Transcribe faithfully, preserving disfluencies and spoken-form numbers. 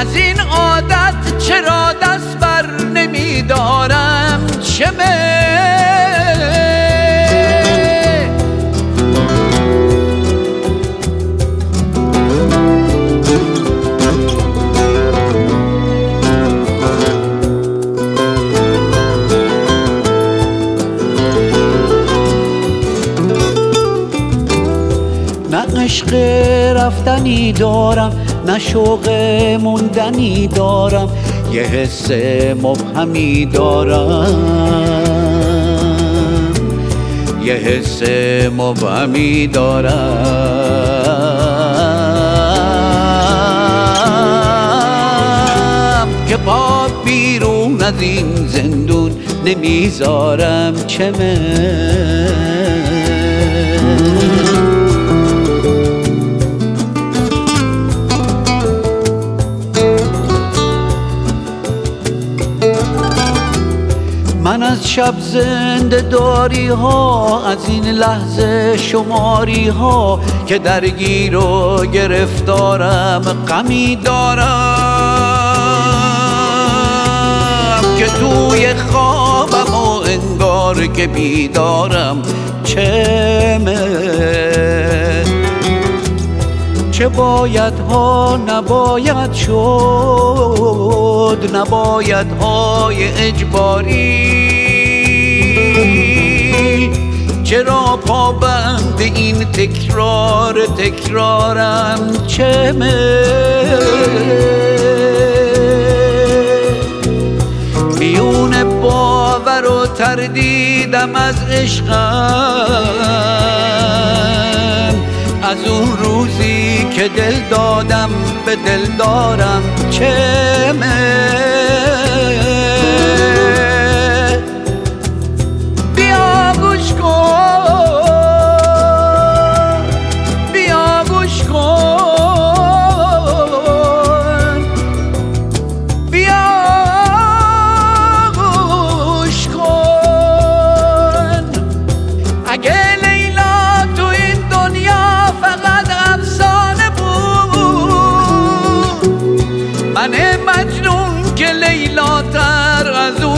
از این عادت چرا دست بر نمیدارم؟ چمه نه عشق رفتنی دارم، نه شوق موندنی دارم، یه حس مبهمی دارم، یه حس مبهمی دارم که پا بیرون از این زندون نمیذارم. چمه من از شب زنده داری ها، از این لحظه شماری ها که درگیر و گرفتارم، غمی دارم که توی خوابم و انگار که بیدارم. چمه چه باید ها نباید شد، نباید های اجباری، چرا پابند این تکرار تکرارم؟ چمه میون باور و تردیدم از عشقم، از اون روزی که دل دادم به دل دارم. چمه بیا گوش کن، بیا گوش کن، بیا گوش کن. اگه لیلا تو این دنیا فقط افسانه بود، من مجنون که لیلا تر از